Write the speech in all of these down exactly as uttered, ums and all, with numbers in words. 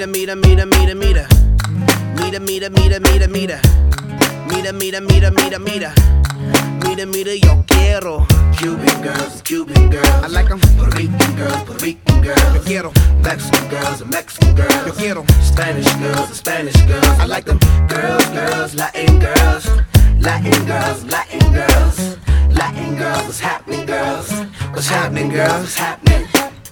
Mira, mira, mira, mira, mira. Mira, mira, mira, mira, mira. Mira, mira, mira, mira, mira. Mira, mira, yo quiero Cuban girls, Cuban girls. I like them. Puerto Rican girls, Puerto Rican girls. Yo quiero Mexican girls, Mexican girls. Yo quiero Spanish girls, Spanish girls. I like them. Girls, girls, Latin girls. Latin girls, Latin girls. Latin girls, what's happening, girls? What's happening, girls? What's happening?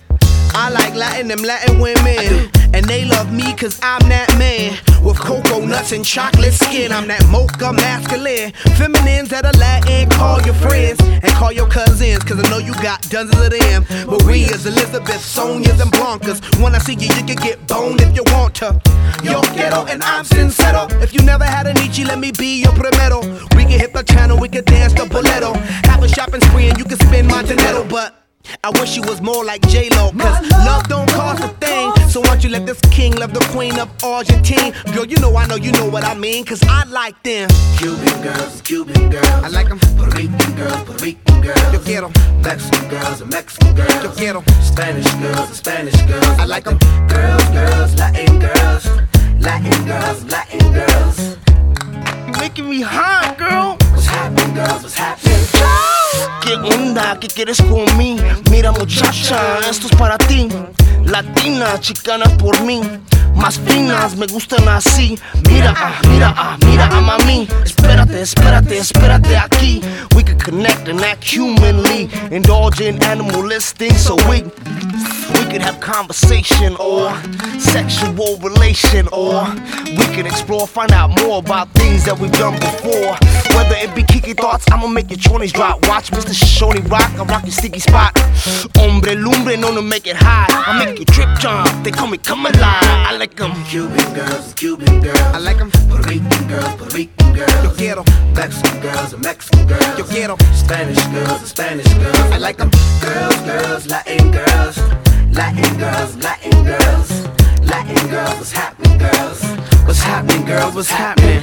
I like Latin, them Latin women. And they love me cause I'm that man. With cocoa nuts and chocolate skin. I'm that mocha masculine. Feminines that are Latin, call your friends. And call your cousins, cause I know you got dozens of them. Maria's, Elizabeth, Sonia's, and Blancas. When I see you, you can get boned if you want to. Yo quiero and I'm sincero. If you never had a Nietzsche, let me be your primero. We can hit the channel, we can dance the bolero. Have a shopping spree and you can spend my dinero. But I wish you was more like J-Lo, cause love don't cost a thing. So why don't you let this king love the queen of Argentine? Girl, you know I know you know what I mean, cause I like them. Cuban girls, Cuban girls. I like them. Puerto Rican girls, Puerto Rican girls. Yo quiero Mexican girls, Mexican girls. Yo quiero Spanish girls, Spanish girls. I like them. Girls, girls, Latin girls. Latin girls, Latin girls. You're making me hot, girl. What's happening, girls? What's happening? ¿Qué onda? ¿Qué quieres con mí? Mira muchacha, esto es para ti. Latina, chicana por mí. Más finas, me gustan así. Mira, ah, mira, ah, mira a mami. Espérate, espérate, espérate aquí. We can connect and act humanly. Indulge in animalistic, so we We could have conversation or sexual relation, or we could explore, find out more about things that we've done before. Whether it be kiki thoughts, I'ma make your chonies drop. Watch Mister Shoney rock, I rock your sticky spot. Hombre lumbre, known to make it high. I make you trip jump, they call me come alive. I like them. Cuban girls, Cuban girls. I like them. Puerto Rican girls, Puerto Rican girls. Yo quiero Mexican girls, Mexican girls. Yo quiero Spanish girls, Spanish girls. I like them. Girls, girls, Latin girls. Latin girls, Latin girls. Latin girls, what's happening, girls? What's happening, girls? What's happening?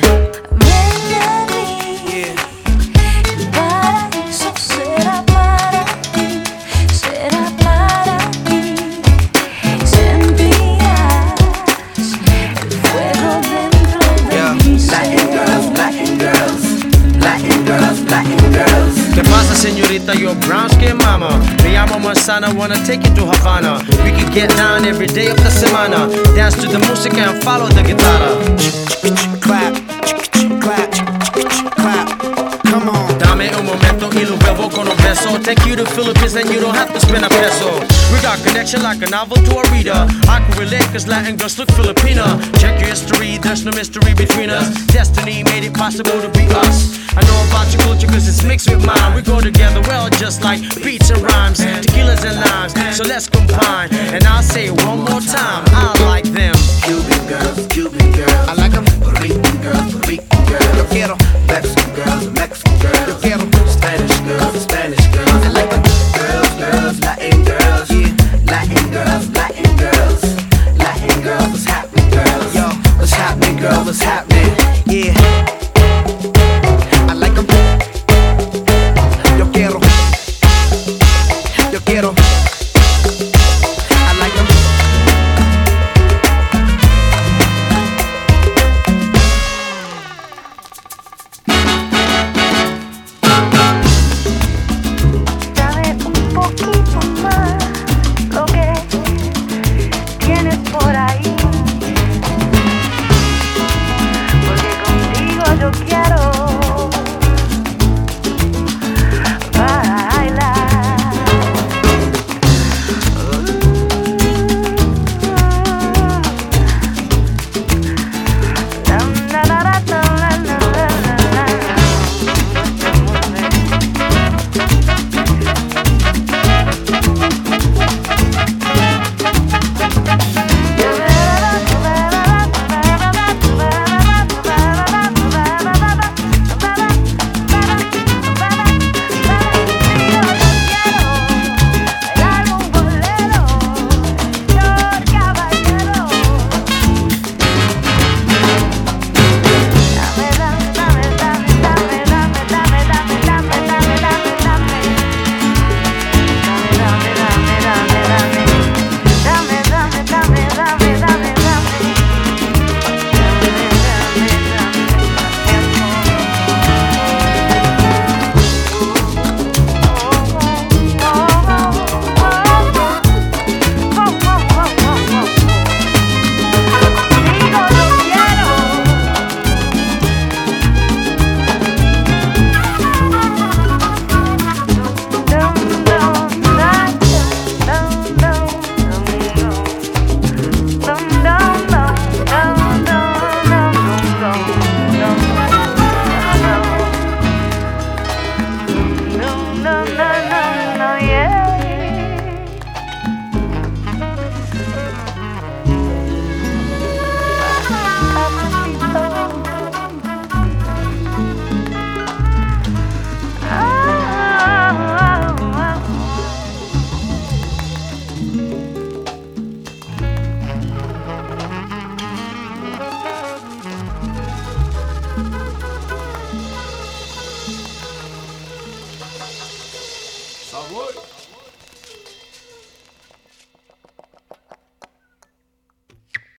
Yeah. Paraíso será para ti, será para ti. Sentirás el fuego dentro de mi ser. Latin girls, Latin girls. Latin girls, Latin girls. ¿Qué pasa, señorita? You're brown skin mama. Me llamo Manzana, wanna take you to Havana. We can get down every day of the semana. Dance to the música and follow the guitarra. Clap, clap, clap. Come on. Dame un momento y lo vuelvo con un beso. Take you to Philippines and you don't have to spend a peso. We got connection like a novel to a reader. I can relate cause Latin girls look Filipina. Check your history, there's no mystery between us. Destiny made it possible to be us. I know about your culture cause it's mixed with mine. We go together well just like beats and rhymes, tequilas and limes. So let's combine. And I'll say it one more time, I like them. Cuban girls, Cuban girls. I like them. Puerto Rican girls, Puerto Rican girls. Yo quiero Mexican girls, Mexican girls. Yo quiero Spanish girls, Spanish girls. I like them. Girls, girls, Latin girls. Latin girls, Latin girls. Latin girls, what's happening, girls? Yo, What's happening, girls? What's happening? yeah. I like them. Yo quiero Yo quiero I like them. amor.